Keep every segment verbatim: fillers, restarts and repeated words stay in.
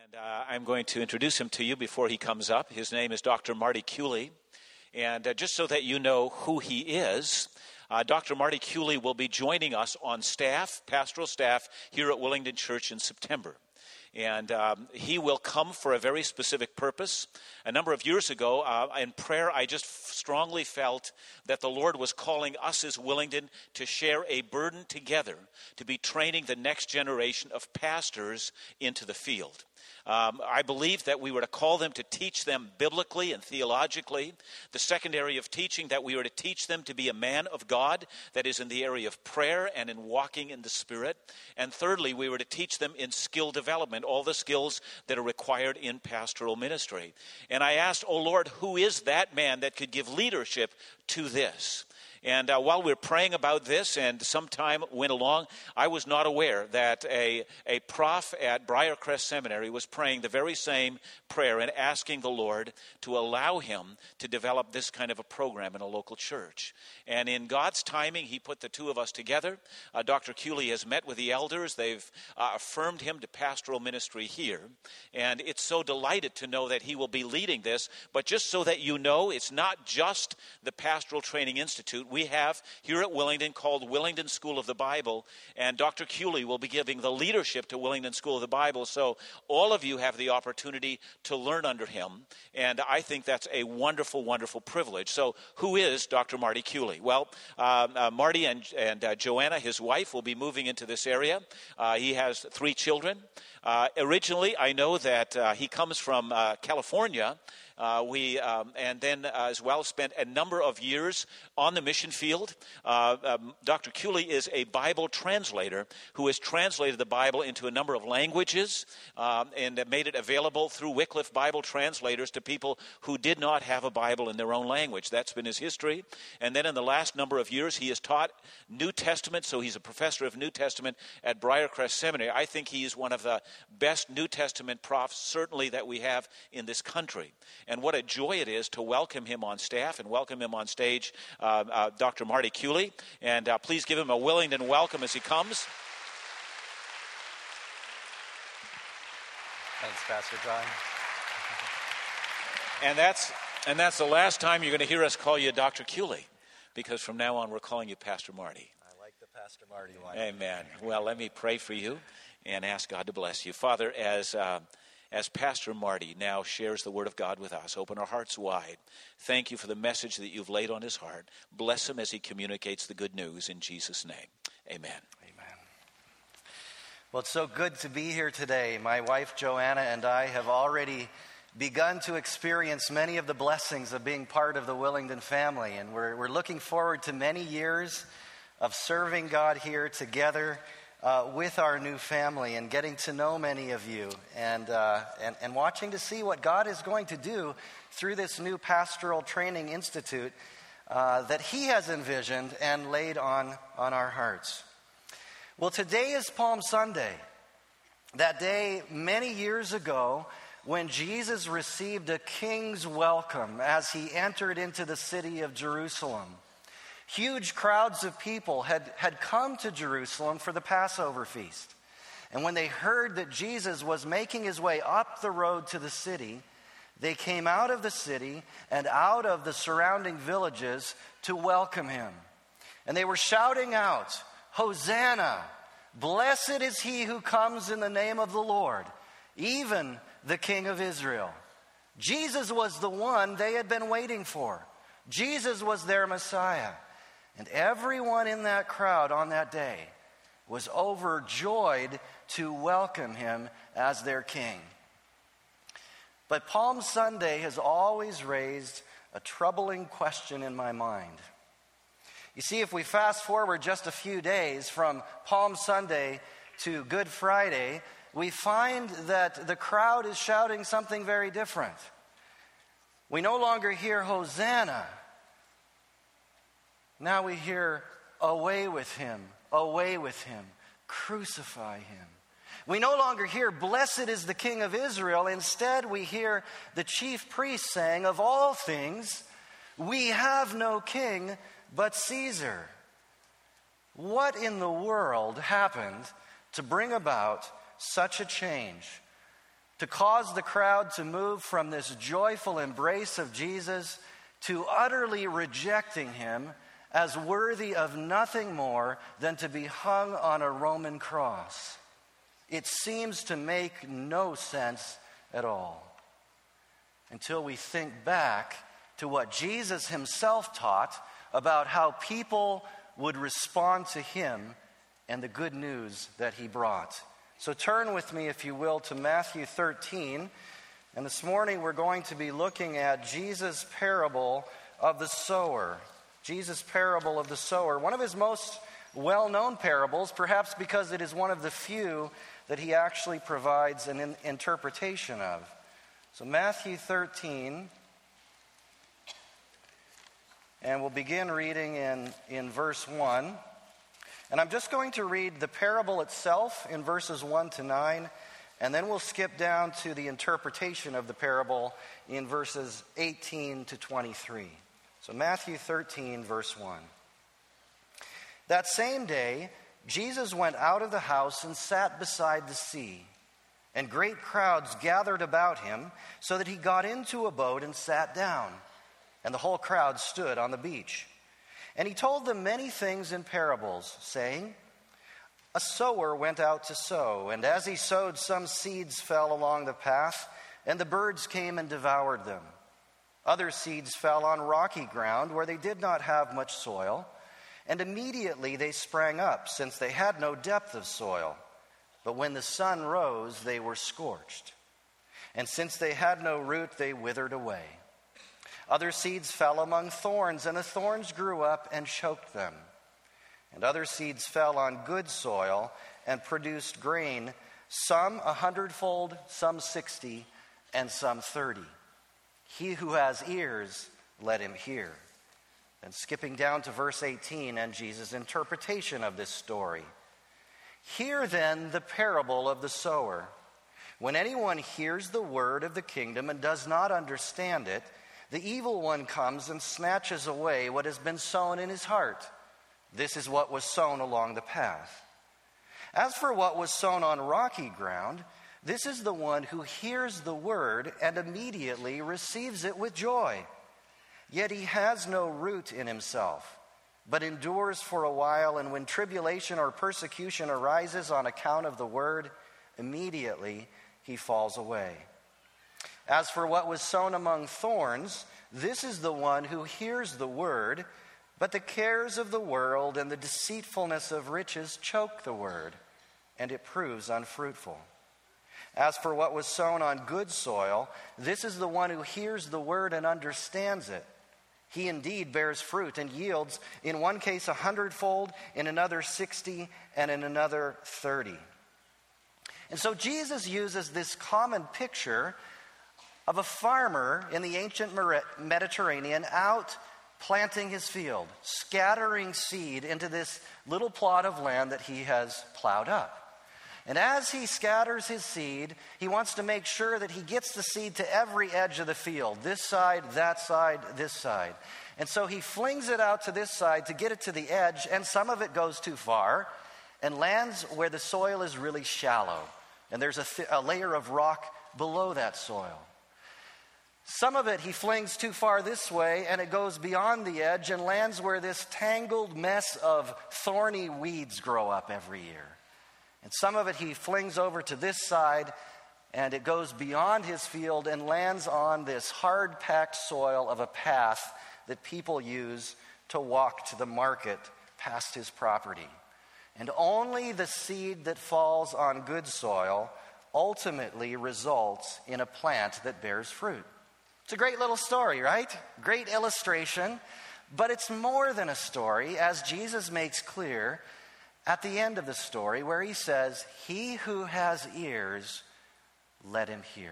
And uh, I'm going to introduce him to you before he comes up. His name is Doctor Marty Cooley. And uh, just so that you know who he is, uh, Doctor Marty Cooley will be joining us on staff, pastoral staff, here at Willingdon Church in September. And um, he will come for a very specific purpose. A number of years ago, uh, in prayer, I just f- strongly felt that the Lord was calling us as Willingdon to share a burden together to be training the next generation of pastors into the field. Um, I believe that we were to call them to teach them biblically and theologically. The second area of teaching, that we were to teach them to be a man of God, that is in the area of prayer and in walking in the Spirit. And thirdly, we were to teach them in skill development, all the skills that are required in pastoral ministry. And I asked, oh Lord, who is that man that could give leadership to this? And uh, while we were praying about this and some time went along, I was not aware that a, a prof at Briarcrest Seminary was praying the very same prayer and asking the Lord to allow him to develop this kind of a program in a local church. And in God's timing, he put the two of us together. Uh, Doctor Cooley has met with the elders. They've uh, affirmed him to pastoral ministry here. And it's so delighted to know that he will be leading this. But just so that you know, it's not just the Pastoral Training Institute we have here at Willingdon called Willingdon School of the Bible, and Doctor Cooley will be giving the leadership to Willingdon School of the Bible, so all of you have the opportunity to learn under him, and I think that's a wonderful, wonderful privilege. So who is Doctor Marty Cooley? Well, uh, uh, Marty and, and uh, Joanna, his wife, will be moving into this area. Uh, he has three children. Uh, originally, I know that uh, he comes from uh, California. Uh, we um, and then uh, as well spent a number of years on the mission field. Uh, um, Doctor Cooley is a Bible translator who has translated the Bible into a number of languages um, and made it available through Wycliffe Bible translators to people who did not have a Bible in their own language. That's been his history. And then in the last number of years, he has taught New Testament, so he's a professor of New Testament at Briarcrest Seminary. I think he is one of the best New Testament profs, certainly, that we have in this country. And what a joy it is to welcome him on staff and welcome him on stage, uh, uh, Doctor Marty Cooley. And uh, please give him a Willingdon welcome as he comes. Thanks, Pastor John. And that's and that's the last time you're going to hear us call you Doctor Cooley, because from now on we're calling you Pastor Marty. I like the Pastor Marty line. Amen. Well, let me pray for you and ask God to bless you. Father, as uh, as Pastor Marty now shares the Word of God with us, open our hearts wide. Thank you for the message that you've laid on his heart. Bless him as he communicates the good news in Jesus' name. Amen. Amen. Well, it's so good to be here today. My wife Joanna and I have already begun to experience many of the blessings of being part of the Willingdon family, and we're, we're looking forward to many years of serving God here together Uh, with our new family and getting to know many of you and, uh, and and watching to see what God is going to do through this new Pastoral Training Institute uh, that he has envisioned and laid on, on our hearts. Well, today is Palm Sunday, that day many years ago when Jesus received a king's welcome as he entered into the city of Jerusalem. Huge crowds of people had, had come to Jerusalem for the Passover feast. And when they heard that Jesus was making his way up the road to the city, they came out of the city and out of the surrounding villages to welcome him. And they were shouting out, "Hosanna! Blessed is he who comes in the name of the Lord, even the King of Israel." Jesus was the one they had been waiting for. Jesus was their Messiah. And everyone in that crowd on that day was overjoyed to welcome him as their king. But Palm Sunday has always raised a troubling question in my mind. You see, if we fast forward just a few days from Palm Sunday to Good Friday, we find that the crowd is shouting something very different. We no longer hear Hosanna. Now we hear, "Away with him, away with him, crucify him." We no longer hear, "Blessed is the King of Israel." Instead, we hear the chief priest saying, "Of all things, we have no king but Caesar." What in the world happened to bring about such a change? to cause the crowd to move from this joyful embrace of Jesus to utterly rejecting him as worthy of nothing more than to be hung on a Roman cross. It seems to make no sense at all until we think back to what Jesus himself taught about how people would respond to him and the good news that he brought. So turn with me, if you will, to Matthew thirteen. And this morning we're going to be looking at Jesus' parable of the sower. Jesus' parable of the sower. One of his most well-known parables, perhaps because it is one of the few that he actually provides an in- interpretation of. So Matthew thirteen, and we'll begin reading in, in verse one. And I'm just going to read the parable itself in verses one to nine, and then we'll skip down to the interpretation of the parable in verses eighteen to twenty-three. So Matthew thirteen, verse one. That same day, Jesus went out of the house and sat beside the sea, and great crowds gathered about him, so that he got into a boat and sat down, and the whole crowd stood on the beach. And he told them many things in parables, saying, a sower went out to sow, and as he sowed, some seeds fell along the path, and the birds came and devoured them. Other seeds fell on rocky ground where they did not have much soil, and immediately they sprang up, since they had no depth of soil. But when the sun rose, they were scorched. And since they had no root, they withered away. Other seeds fell among thorns, and the thorns grew up and choked them. And other seeds fell on good soil and produced grain, some a hundredfold, some sixty, and some thirty. He who has ears, let him hear. And skipping down to verse eighteen and Jesus' interpretation of this story. Hear then the parable of the sower. When anyone hears the word of the kingdom and does not understand it, the evil one comes and snatches away what has been sown in his heart. This is what was sown along the path. As for what was sown on rocky ground, this is the one who hears the word and immediately receives it with joy. Yet he has no root in himself, but endures for a while, and when tribulation or persecution arises on account of the word, immediately he falls away. As for what was sown among thorns, this is the one who hears the word, but the cares of the world and the deceitfulness of riches choke the word, and it proves unfruitful. As for what was sown on good soil, this is the one who hears the word and understands it. He indeed bears fruit and yields, in one case a hundredfold, in another sixty, and in another thirty. And so Jesus uses this common picture of a farmer in the ancient Mediterranean out planting his field, scattering seed into this little plot of land that he has plowed up. And as he scatters his seed, he wants to make sure that he gets the seed to every edge of the field, this side, that side, this side. And so he flings it out to this side to get it to the edge, and some of it goes too far and lands where the soil is really shallow, and there's a, th- a layer of rock below that soil. Some of it he flings too far this way, and it goes beyond the edge and lands where this tangled mess of thorny weeds grow up every year. And some of it he flings over to this side, and it goes beyond his field and lands on this hard-packed soil of a path that people use to walk to the market past his property. And only the seed that falls on good soil ultimately results in a plant that bears fruit. It's a great little story, right? Great illustration. But it's more than a story, as Jesus makes clear at the end of the story, where he says, he who has ears, let him hear.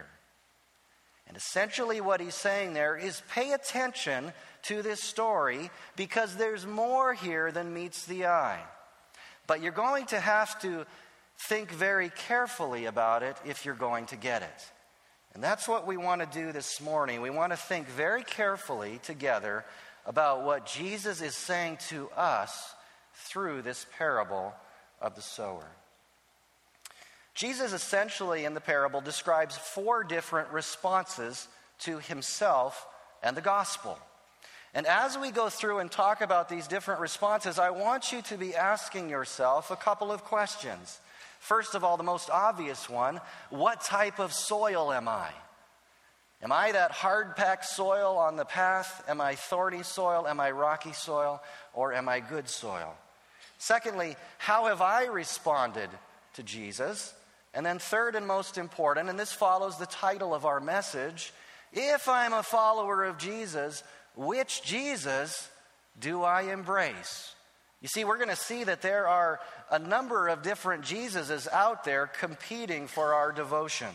And essentially what he's saying there is pay attention to this story, because there's more here than meets the eye. But you're going to have to think very carefully about it if you're going to get it. And that's what we want to do this morning. We want to think very carefully together about what Jesus is saying to us through this parable of the sower. Jesus essentially in the parable describes four different responses to himself and the gospel. And as we go through and talk about these different responses, I want you to be asking yourself a couple of questions. First of all, the most obvious one, what type of soil am I? Am I that hard-packed soil on the path? Am I thorny soil? Am I rocky soil? Or am I good soil? Secondly, how have I responded to Jesus? And then third and most important, and this follows the title of our message, if I'm a follower of Jesus, which Jesus do I embrace? You see, we're going to see that there are a number of different Jesuses out there competing for our devotion.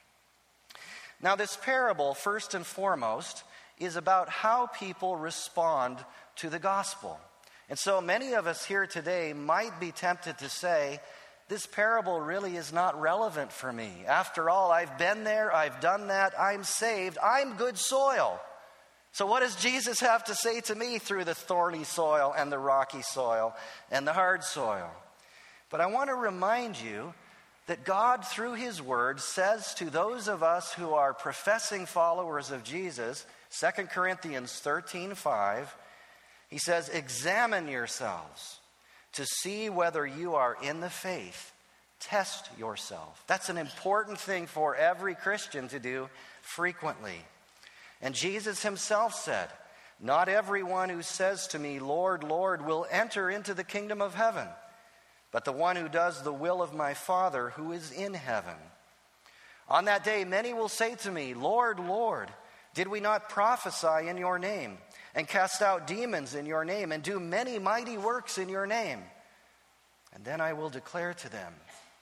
Now, this parable, first and foremost, is about how people respond to the gospel. And so many of us here today might be tempted to say, this parable really is not relevant for me. After all, I've been there, I've done that, I'm saved, I'm good soil. So what does Jesus have to say to me through the thorny soil and the rocky soil and the hard soil? But I want to remind you that God, through his word, says to those of us who are professing followers of Jesus, Second Corinthians thirteen five, he says, examine yourselves to see whether you are in the faith. Test yourself. That's an important thing for every Christian to do frequently. And Jesus himself said, not everyone who says to me, Lord, Lord, will enter into the kingdom of heaven, but the one who does the will of my Father who is in heaven. On that day, many will say to me, Lord, Lord, did we not prophesy in your name, and cast out demons in your name, and do many mighty works in your name? And then I will declare to them,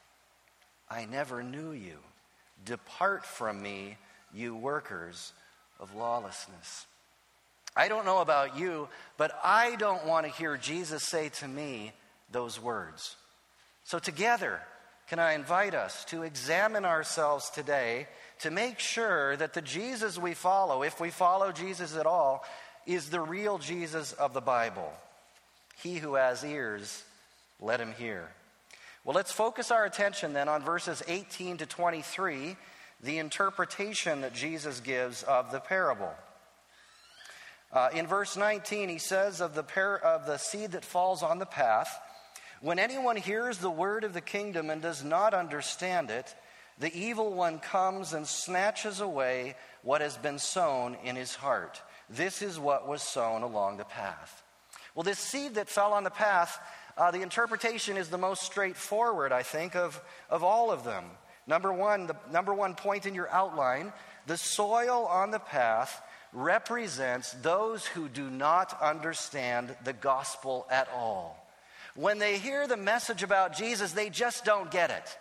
I never knew you. Depart from me, you workers of lawlessness. I don't know about you, but I don't want to hear Jesus say to me those words. So together, can I invite us to examine ourselves today to make sure that the Jesus we follow, if we follow Jesus at all, is the real Jesus of the Bible. He who has ears, let him hear. Well, let's focus our attention then on verses eighteen to twenty-three, the interpretation that Jesus gives of the parable. Uh, in verse nineteen, he says of the par- of the seed that falls on the path, when anyone hears the word of the kingdom and does not understand it, the evil one comes and snatches away what has been sown in his heart. This is what was sown along the path. Well, this seed that fell on the path, uh, the interpretation is the most straightforward, I think, of, of all of them. Number one, the number one point in your outline, the soil on the path represents those who do not understand the gospel at all. When they hear the message about Jesus, they just don't get it.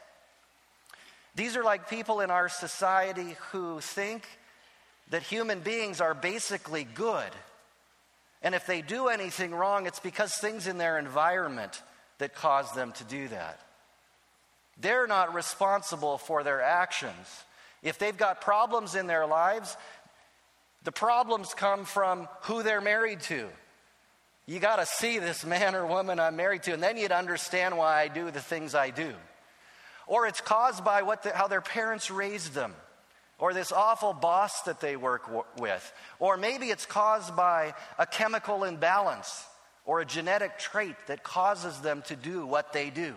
These are like people in our society who think that human beings are basically good. And if they do anything wrong, it's because things in their environment that cause them to do that. They're not responsible for their actions. If they've got problems in their lives, the problems come from who they're married to. You got to see this man or woman I'm married to, and then you'd understand why I do the things I do. Or it's caused by what the, how their parents raised them, or this awful boss that they work w- with. Or maybe it's caused by a chemical imbalance or a genetic trait that causes them to do what they do.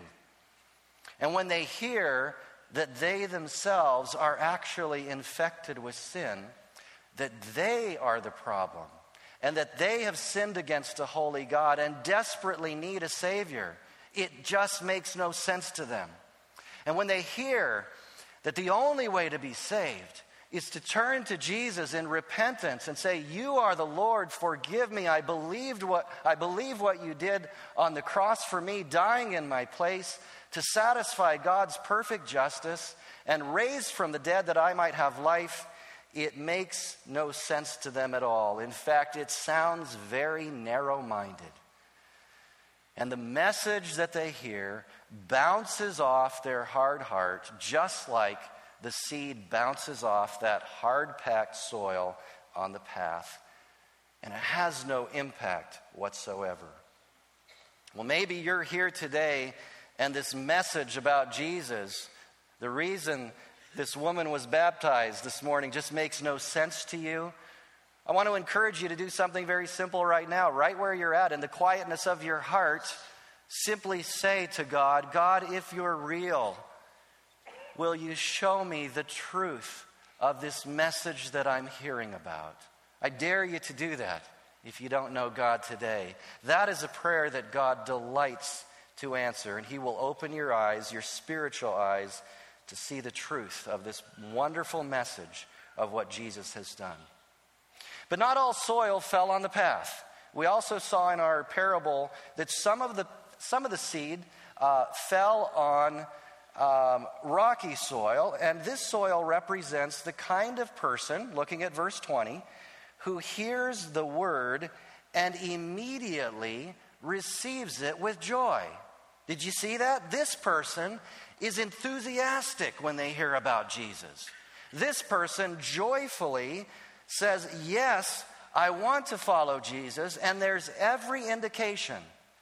And when they hear that they themselves are actually infected with sin, that they are the problem, and that they have sinned against a holy God and desperately need a Savior, it just makes no sense to them. And when they hear that the only way to be saved is to turn to Jesus in repentance and say, you are the Lord, forgive me, I believed what I believe what you did on the cross for me, dying in my place to satisfy God's perfect justice and raised from the dead that I might have life, it makes no sense to them at all. In fact, it sounds very narrow-minded. And the message that they hear bounces off their hard heart, just like the seed bounces off that hard-packed soil on the path. And it has no impact whatsoever. Well, maybe you're here today and this message about Jesus The reason this woman was baptized this morning just makes no sense to you. I want to encourage you to do something very simple right now, right where you're at, in the quietness of your heart. Simply say to God, God, if you're real, will you show me the truth of this message that I'm hearing about? I dare you to do that if you don't know God today. That is a prayer that God delights to answer, and He will open your eyes, your spiritual eyes, to see the truth of this wonderful message of what Jesus has done. But not all soil fell on the path. We also saw in our parable that some of the some of the seed uh, fell on um, rocky soil, and this soil represents the kind of person, looking at verse twenty, who hears the word and immediately receives it with joy. Did you see that? This person is enthusiastic when they hear about Jesus. This person joyfully says, yes, I want to follow Jesus, and there's every indication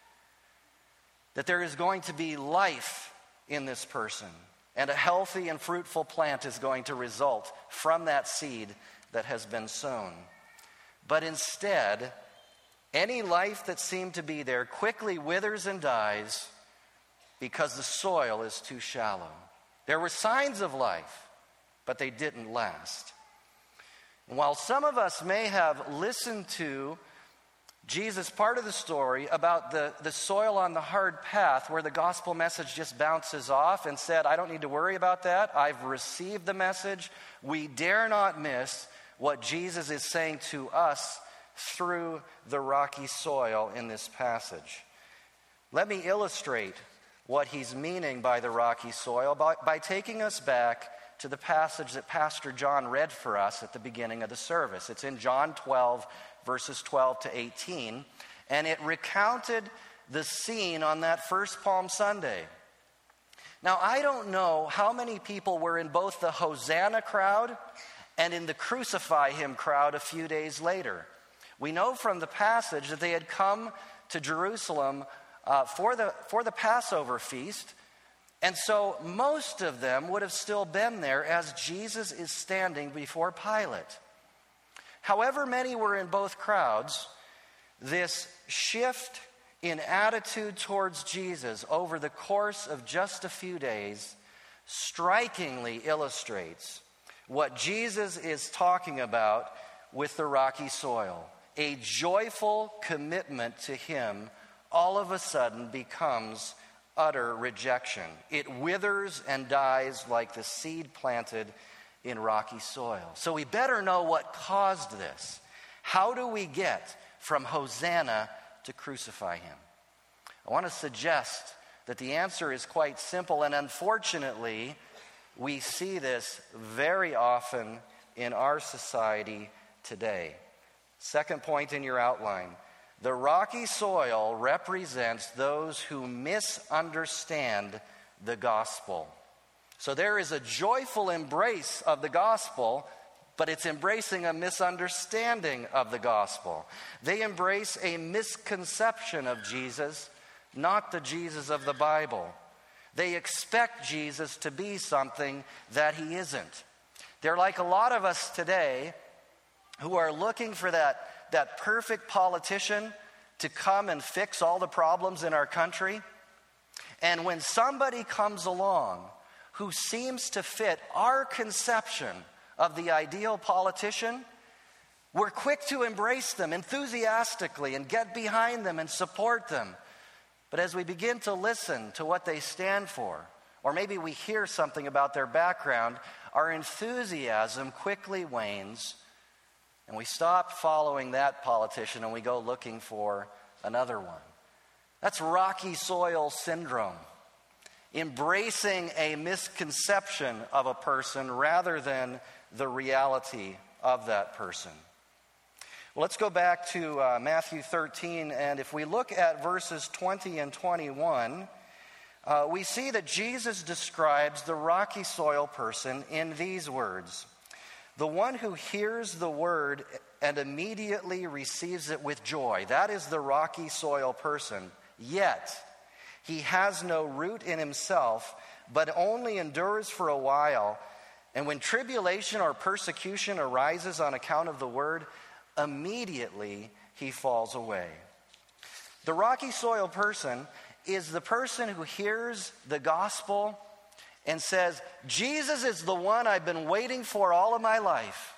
that there is going to be life in this person, and a healthy and fruitful plant is going to result from that seed that has been sown. But instead, any life that seemed to be there quickly withers and dies because the soil is too shallow. There were signs of life, but they didn't last. And while some of us may have listened to Jesus' part of the story about the, the soil on the hard path where the gospel message just bounces off and said, I don't need to worry about that. I've received the message. We dare not miss what Jesus is saying to us through the rocky soil in this passage. Let me illustrate what he's meaning by the rocky soil by, by taking us back to the passage that Pastor John read for us at the beginning of the service. It's in John twelve, verses twelve to eighteen, and it recounted the scene on that first Palm Sunday. Now, I don't know how many people were in both the Hosanna crowd and in the Crucify Him crowd a few days later. We know from the passage that they had come to Jerusalem uh, for the for the Passover feast, and so most of them would have still been there as Jesus is standing before Pilate. However many were in both crowds, this shift in attitude towards Jesus over the course of just a few days strikingly illustrates what Jesus is talking about with the rocky soil. A joyful commitment to Him all of a sudden becomes utter rejection. It withers and dies like the seed planted in rocky soil. So we better know what caused this. How do we get from Hosanna to Crucify Him? I want to suggest that the answer is quite simple, and unfortunately, we see this very often in our society today. Second point in your outline. The rocky soil represents those who misunderstand the gospel. So there is a joyful embrace of the gospel, but it's embracing a misunderstanding of the gospel. They embrace a misconception of Jesus, not the Jesus of the Bible. They expect Jesus to be something that He isn't. They're like a lot of us today who are looking for that, that perfect politician to come and fix all the problems in our country. And when somebody comes along who seems to fit our conception of the ideal politician, we're quick to embrace them enthusiastically and get behind them and support them. But as we begin to listen to what they stand for, or maybe we hear something about their background, our enthusiasm quickly wanes, and we stop following that politician and we go looking for another one. That's rocky soil syndrome. Embracing a misconception of a person rather than the reality of that person. Well, let's go back to uh, Matthew thirteen, and if we look at verses twenty and twenty-one, uh, we see that Jesus describes the rocky soil person in these words. The one who hears the word and immediately receives it with joy, that is the rocky soil person. Yet, he has no root in himself but only endures for a while. And when tribulation or persecution arises on account of the word, immediately he falls away. The rocky soil person is the person who hears the gospel and says, Jesus is the one I've been waiting for all of my life.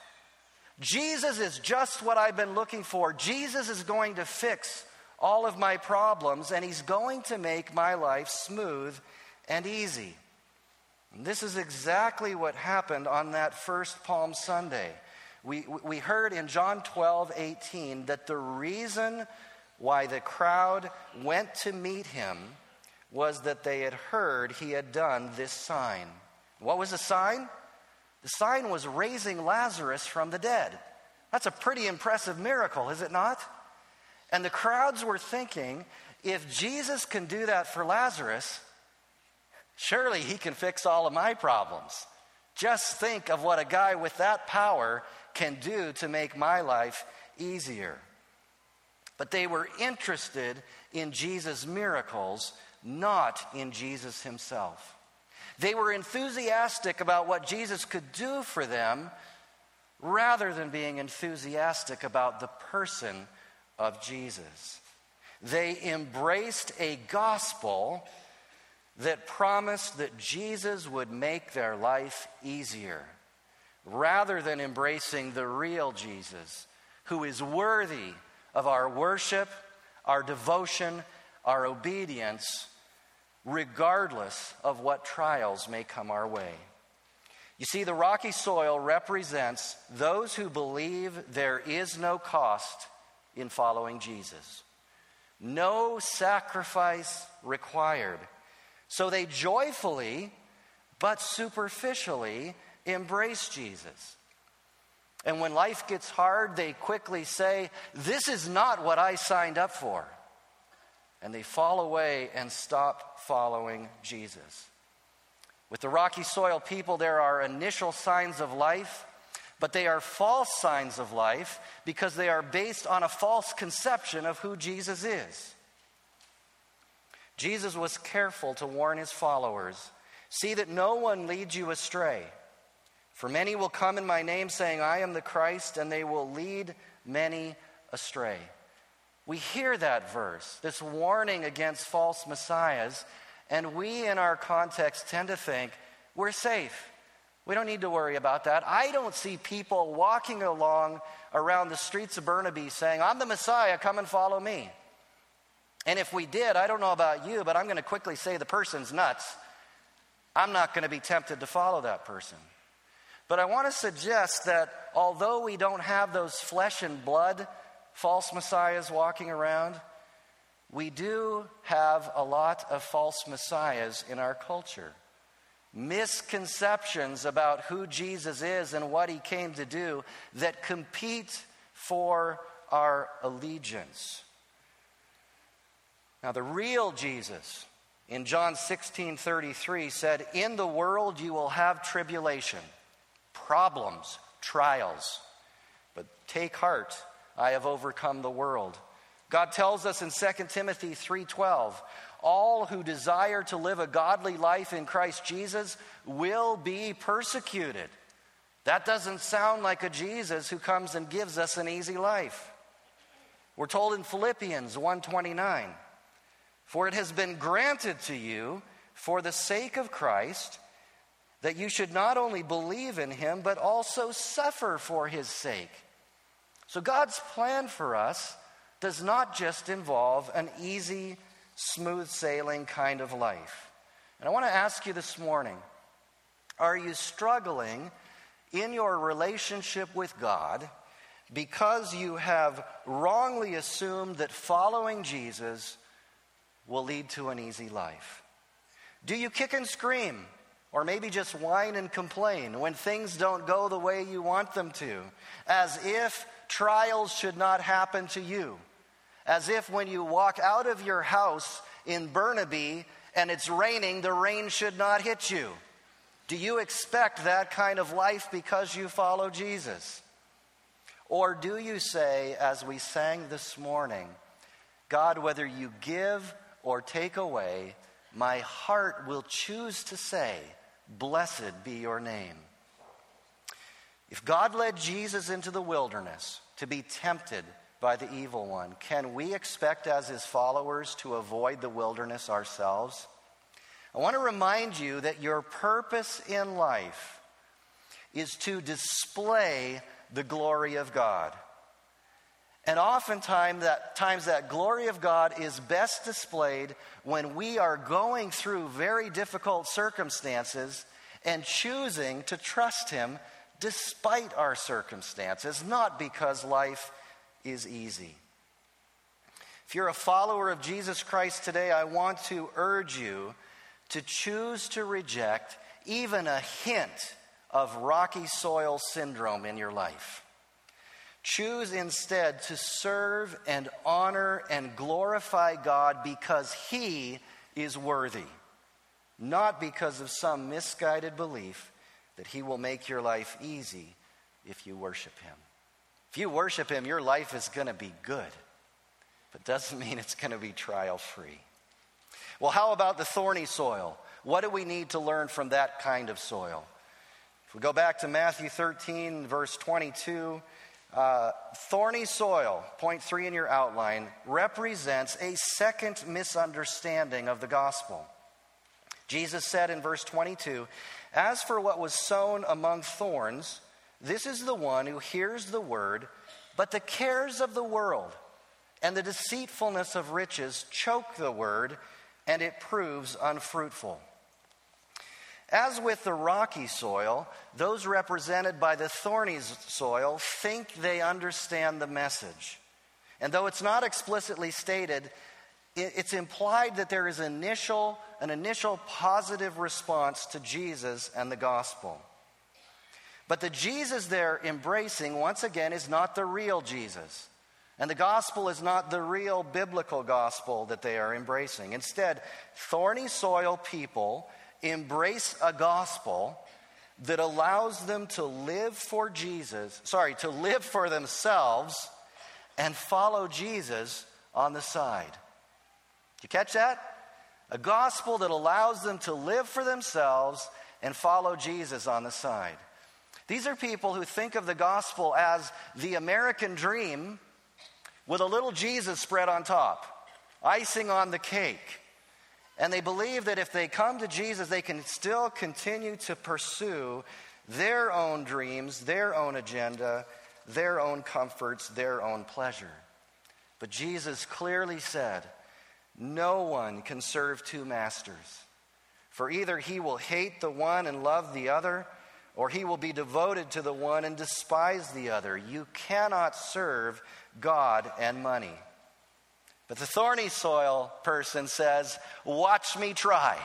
Jesus is just what I've been looking for. Jesus is going to fix all of my problems, and he's going to make my life smooth and easy. And this is exactly what happened on that first Palm Sunday. We, we heard in John twelve eighteen that the reason why the crowd went to meet him was that they had heard he had done this sign. What was the sign? The sign was raising Lazarus from the dead. That's a pretty impressive miracle, is it not? And the crowds were thinking, if Jesus can do that for Lazarus, surely he can fix all of my problems. Just think of what a guy with that power can do to make my life easier. But they were interested in Jesus' miracles, not in Jesus himself. They were enthusiastic about what Jesus could do for them, rather than being enthusiastic about the person of Jesus. They embraced a gospel that promised that Jesus would make their life easier, rather than embracing the real Jesus, who is worthy of our worship, our devotion, our obedience, regardless of what trials may come our way. You see, the rocky soil represents those who believe there is no cost in following Jesus. No sacrifice required. So they joyfully, but superficially, embrace Jesus. And when life gets hard, they quickly say, this is not what I signed up for. And they fall away and stop following Jesus. With the rocky soil people, there are initial signs of life, but they are false signs of life because they are based on a false conception of who Jesus is. Jesus was careful to warn his followers, see that no one leads you astray. For many will come in my name saying, I am the Christ, and they will lead many astray. We hear that verse, this warning against false messiahs, and we in our context tend to think we're safe. We don't need to worry about that. I don't see people walking along around the streets of Burnaby saying, I'm the Messiah, come and follow me. And if we did, I don't know about you, but I'm going to quickly say the person's nuts. I'm not going to be tempted to follow that person. But I want to suggest that although we don't have those flesh and blood false messiahs walking around, we do have a lot of false messiahs in our culture. Misconceptions about who Jesus is and what he came to do that compete for our allegiance. Now, the real Jesus in John sixteen thirty-three said, in the world you will have tribulation, problems, trials. But take heart, I have overcome the world. God tells us in Second Timothy three twelve, all who desire to live a godly life in Christ Jesus will be persecuted. That doesn't sound like a Jesus who comes and gives us an easy life. We're told in Philippians one twenty-nine, for it has been granted to you for the sake of Christ that you should not only believe in him, but also suffer for his sake. So God's plan for us does not just involve an easy, smooth sailing kind of life. And I want to ask you this morning, are you struggling in your relationship with God because you have wrongly assumed that following Jesus will lead to an easy life? Do you kick and scream, or maybe just whine and complain when things don't go the way you want them to, as if trials should not happen to you, as if when you walk out of your house in Burnaby and it's raining, the rain should not hit you? Do you expect that kind of life because you follow Jesus? Or do you say, as we sang this morning, God, whether you give or take away, my heart will choose to say, blessed be your name. If God led Jesus into the wilderness to be tempted by the evil one, can we expect as his followers to avoid the wilderness ourselves? I want to remind you that your purpose in life is to display the glory of God. And oftentimes that, times that glory of God is best displayed when we are going through very difficult circumstances and choosing to trust him despite our circumstances, not because life is easy. If you're a follower of Jesus Christ today, I want to urge you to choose to reject even a hint of rocky soil syndrome in your life. Choose instead to serve and honor and glorify God because he is worthy, not because of some misguided belief that he will make your life easy if you worship him. If you worship him, your life is going to be good, but doesn't mean it's going to be trial-free. Well, how about the thorny soil? What do we need to learn from that kind of soil? If we go back to Matthew thirteen, verse twenty-two, uh, thorny soil, point three in your outline, represents a second misunderstanding of the gospel. Jesus said in verse twenty-two, as for what was sown among thorns, this is the one who hears the word, but the cares of the world and the deceitfulness of riches choke the word, and it proves unfruitful. As with the rocky soil, those represented by the thorny soil think they understand the message. And though it's not explicitly stated, it's implied that there is initial, an initial positive response to Jesus and the gospel. But the Jesus they're embracing, once again, is not the real Jesus. And the gospel is not the real biblical gospel that they are embracing. Instead, thorny soil people embrace a gospel that allows them to live for Jesus, sorry, to live for themselves and follow Jesus on the side. Did you catch that? A gospel that allows them to live for themselves and follow Jesus on the side. These are people who think of the gospel as the American dream with a little Jesus spread on top, icing on the cake. And they believe that if they come to Jesus, they can still continue to pursue their own dreams, their own agenda, their own comforts, their own pleasure. But Jesus clearly said, no one can serve two masters. For either he will hate the one and love the other, or he will be devoted to the one and despise the other. You cannot serve God and money. But the thorny soil person says, watch me try.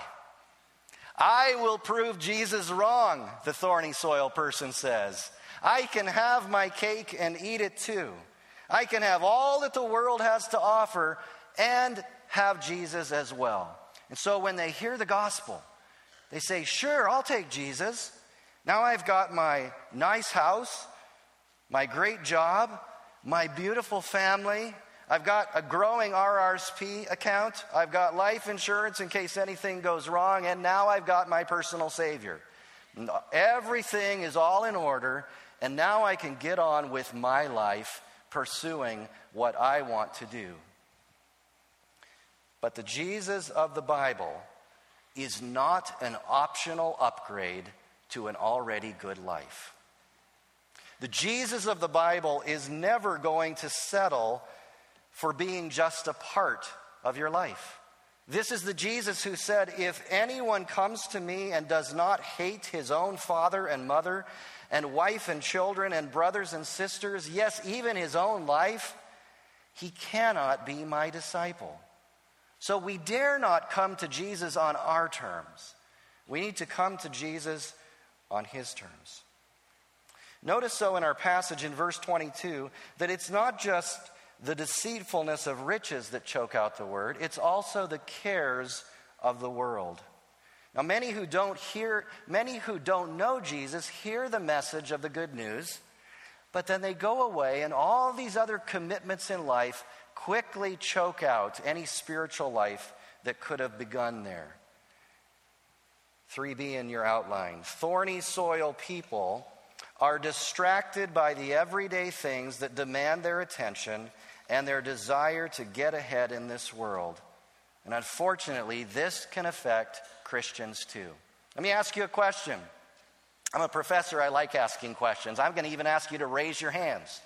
I will prove Jesus wrong, the thorny soil person says. I can have my cake and eat it too. I can have all that the world has to offer and have Jesus as well. And so when they hear the gospel, they say, sure, I'll take Jesus. Now I've got my nice house, my great job, my beautiful family. I've got a growing R R S P account. I've got life insurance in case anything goes wrong. And now I've got my personal Savior. Everything is all in order. And now I can get on with my life pursuing what I want to do. But the Jesus of the Bible is not an optional upgrade to an already good life. The Jesus of the Bible is never going to settle for being just a part of your life. This is the Jesus who said, if anyone comes to me and does not hate his own father and mother and wife and children and brothers and sisters, yes, even his own life, he cannot be my disciple. So we dare not come to Jesus on our terms. We need to come to Jesus on his terms. Notice so in our passage in verse twenty-two that it's not just the deceitfulness of riches that choke out the word, it's also the cares of the world. Now many who don't hear, many who don't know Jesus hear the message of the good news, but then they go away and all these other commitments in life quickly choke out any spiritual life that could have begun there. three B in your outline. Thorny soil people are distracted by the everyday things that demand their attention and their desire to get ahead in this world. And unfortunately, this can affect Christians too. Let me ask you a question. I'm a professor. I like asking questions. I'm going to even ask you to raise your hands.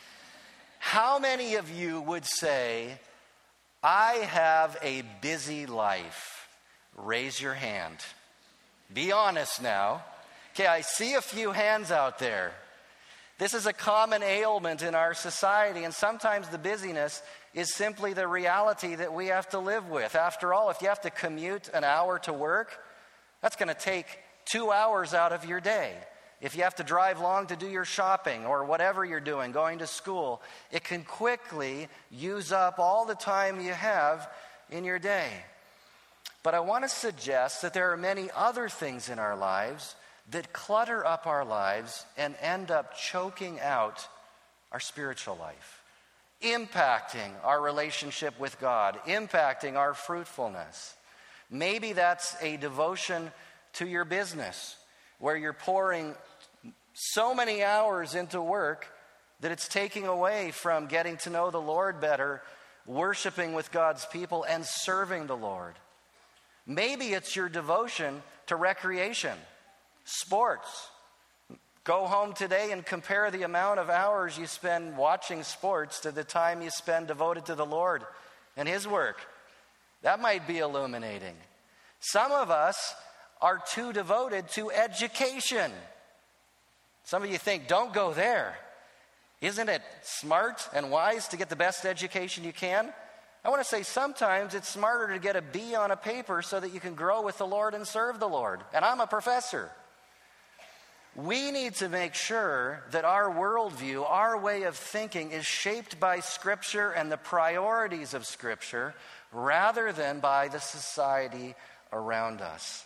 How many of you would say, I have a busy life? Raise your hand. Be honest now. Okay, I see a few hands out there. This is a common ailment in our society, and sometimes the busyness is simply the reality that we have to live with. After all, if you have to commute an hour to work, that's going to take two hours out of your day. If you have to drive long to do your shopping or whatever you're doing, going to school, it can quickly use up all the time you have in your day. But I want to suggest that there are many other things in our lives that clutter up our lives and end up choking out our spiritual life, impacting our relationship with God, impacting our fruitfulness. Maybe that's a devotion to your business where you're pouring so many hours into work that it's taking away from getting to know the Lord better, worshiping with God's people, and serving the Lord. Maybe it's your devotion to recreation, sports. Go home today and compare the amount of hours you spend watching sports to the time you spend devoted to the Lord and His work. That might be illuminating. Some of us are too devoted to education. Some of you think, don't go there. Isn't it smart and wise to get the best education you can? I want to say sometimes it's smarter to get a B on a paper so that you can grow with the Lord and serve the Lord. And I'm a professor. We need to make sure that our worldview, our way of thinking, is shaped by Scripture and the priorities of Scripture rather than by the society around us.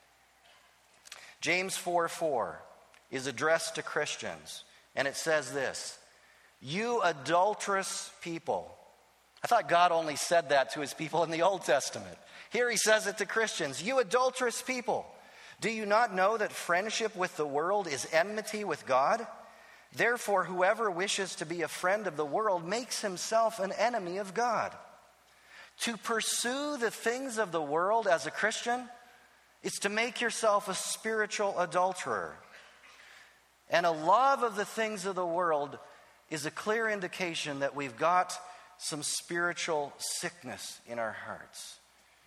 James four four is addressed to Christians, and it says this: you adulterous people. I thought God only said that to His people in the Old Testament. Here He says it to Christians. You adulterous people. Do you not know that friendship with the world is enmity with God? Therefore, whoever wishes to be a friend of the world makes himself an enemy of God. To pursue the things of the world as a Christian is to make yourself a spiritual adulterer. And a love of the things of the world is a clear indication that we've got some spiritual sickness in our hearts.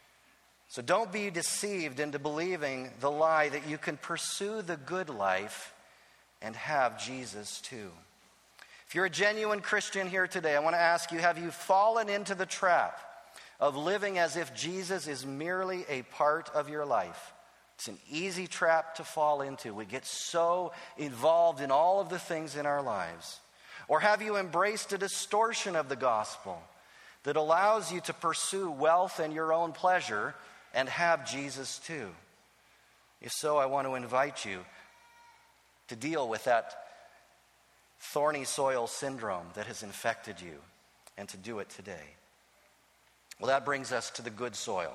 So don't be deceived into believing the lie that you can pursue the good life and have Jesus too. If you're a genuine Christian here today, I want to ask you, have you fallen into the trap of living as if Jesus is merely a part of your life? It's an easy trap to fall into. We get so involved in all of the things in our lives. Or have you embraced a distortion of the gospel that allows you to pursue wealth and your own pleasure and have Jesus too? If so, I want to invite you to deal with that thorny soil syndrome that has infected you and to do it today. Well, that brings us to the good soil.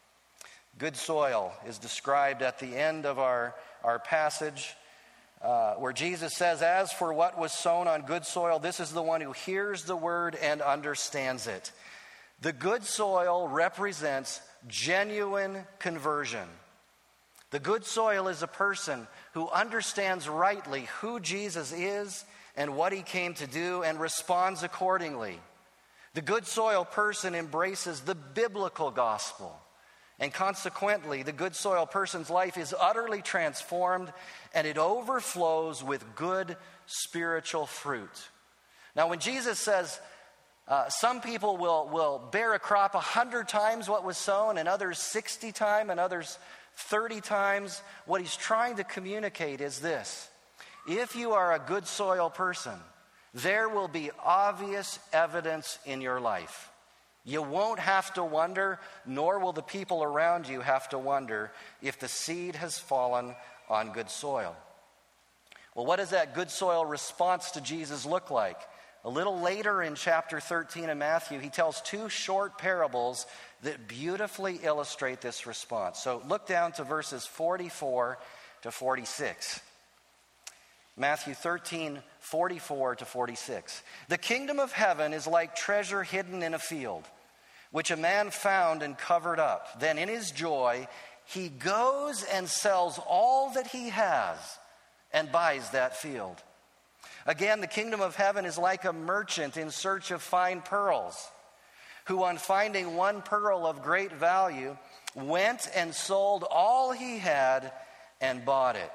Good soil is described at the end of our, our passage uh, where Jesus says, as for what was sown on good soil, this is the one who hears the word and understands it. The good soil represents genuine conversion. The good soil is a person who understands rightly who Jesus is and what He came to do and responds accordingly. The good soil person embraces the biblical gospel. And consequently, the good soil person's life is utterly transformed and it overflows with good spiritual fruit. Now, when Jesus says, uh, some people will, will bear a crop a hundred times what was sown, and others sixty times, and others thirty times, what He's trying to communicate is this: if you are a good soil person, there will be obvious evidence in your life. You won't have to wonder, nor will the people around you have to wonder, if the seed has fallen on good soil. Well, what does that good soil response to Jesus look like? A little later in chapter thirteen of Matthew, he tells two short parables that beautifully illustrate this response. So look down to verses forty-four to forty-six. Matthew thirteen, forty-four to forty-six. The kingdom of heaven is like treasure hidden in a field, which a man found and covered up. Then in his joy, he goes and sells all that he has and buys that field. Again, the kingdom of heaven is like a merchant in search of fine pearls, who on finding one pearl of great value, went and sold all he had and bought it.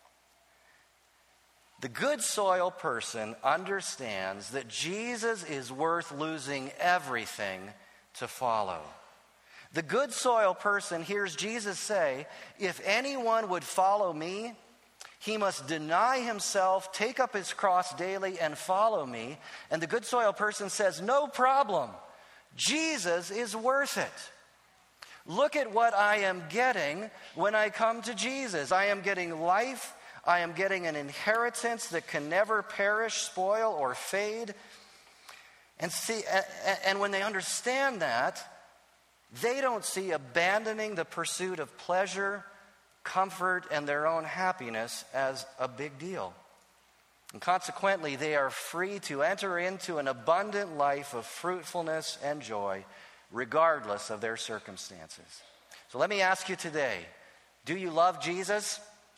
The good soil person understands that Jesus is worth losing everything to follow. The good soil person hears Jesus say, if anyone would follow me, he must deny himself, take up his cross daily, and follow me. And the good soil person says, no problem. Jesus is worth it. Look at what I am getting when I come to Jesus. I am getting life. I am getting an inheritance that can never perish, spoil, or fade. And see, and when they understand that, they don't see abandoning the pursuit of pleasure, comfort, and their own happiness as a big deal. And consequently, they are free to enter into an abundant life of fruitfulness and joy, regardless of their circumstances. So let me ask you today, do you love Jesus?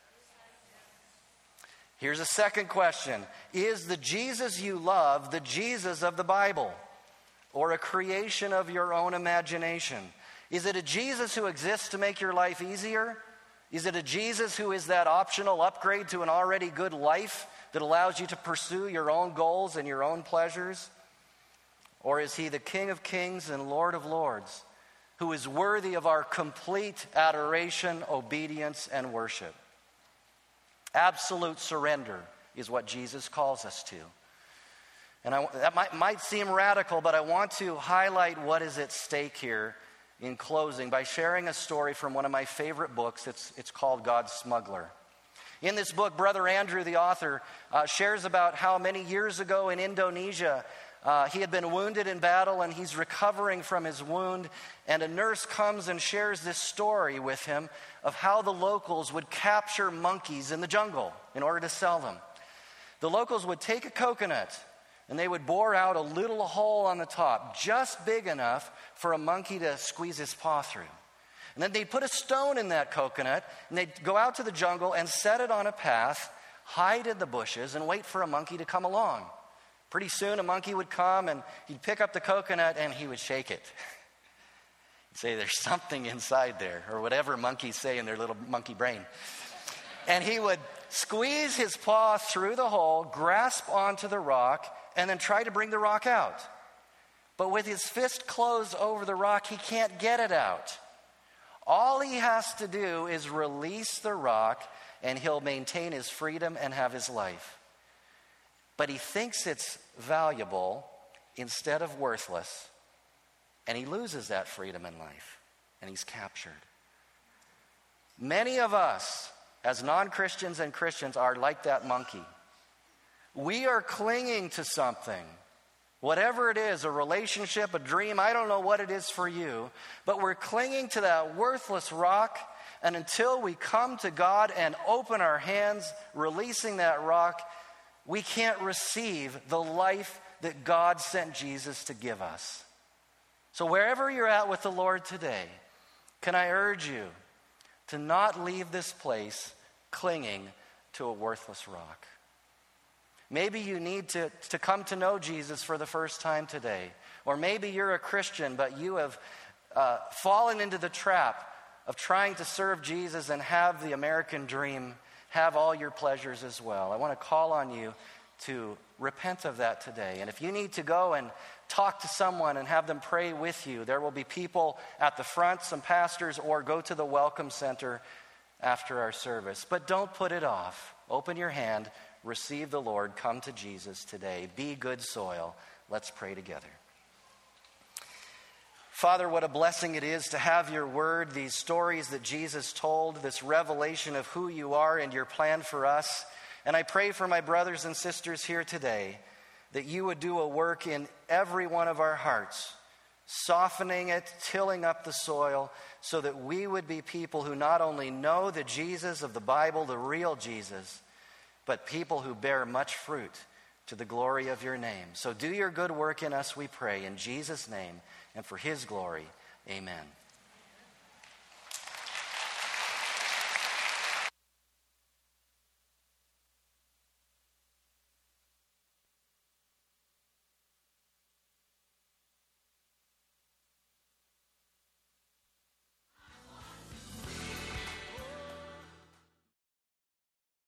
Here's a second question. Is the Jesus you love the Jesus of the Bible, or a creation of your own imagination? Is it a Jesus who exists to make your life easier? Is it a Jesus who is that optional upgrade to an already good life that allows you to pursue your own goals and your own pleasures? Or is he the King of Kings and Lord of Lords, who is worthy of our complete adoration, obedience, and worship? Absolute surrender is what Jesus calls us to. And I, that might, might seem radical, but I want to highlight what is at stake here in closing by sharing a story from one of my favorite books. It's, it's called God's Smuggler. In this book, Brother Andrew, the author, uh, shares about how many years ago in Indonesia, uh, he had been wounded in battle and he's recovering from his wound. And a nurse comes and shares this story with him of how the locals would capture monkeys in the jungle in order to sell them. The locals would take a coconut and they would bore out a little hole on the top, just big enough for a monkey to squeeze his paw through. And then they'd put a stone in that coconut, and they'd go out to the jungle and set it on a path, hide in the bushes, and wait for a monkey to come along. Pretty soon a monkey would come, and he'd pick up the coconut, and he would shake it. He'd say, there's something inside there, or whatever monkeys say in their little monkey brain. And he would squeeze his paw through the hole, grasp onto the rock, and then try to bring the rock out. But with his fist closed over the rock, he can't get it out. All he has to do is release the rock, and he'll maintain his freedom and have his life. But he thinks it's valuable instead of worthless, and he loses that freedom and life, and he's captured. Many of us, as non-Christians and Christians, are like that monkey. We are clinging to something. Whatever it is, a relationship, a dream, I don't know what it is for you, but we're clinging to that worthless rock, and until we come to God and open our hands, releasing that rock, we can't receive the life that God sent Jesus to give us. So wherever you're at with the Lord today, can I urge you to not leave this place clinging to a worthless rock? Maybe you need to, to come to know Jesus for the first time today. Or maybe you're a Christian, but you have uh, fallen into the trap of trying to serve Jesus and have the American dream, have all your pleasures as well. I want to call on you to repent of that today. And if you need to go and talk to someone and have them pray with you, there will be people at the front, some pastors, or go to the Welcome Center after our service. But don't put it off. Open your hand. Receive the Lord. Come to Jesus today. Be good soil. Let's pray together. Father, what a blessing it is to have your word, these stories that Jesus told, this revelation of who you are and your plan for us. And I pray for my brothers and sisters here today that you would do a work in every one of our hearts, softening it, tilling up the soil, so that we would be people who not only know the Jesus of the Bible, the real Jesus, but people who bear much fruit to the glory of your name. So do your good work in us, we pray, in Jesus' name, and for his glory. Amen.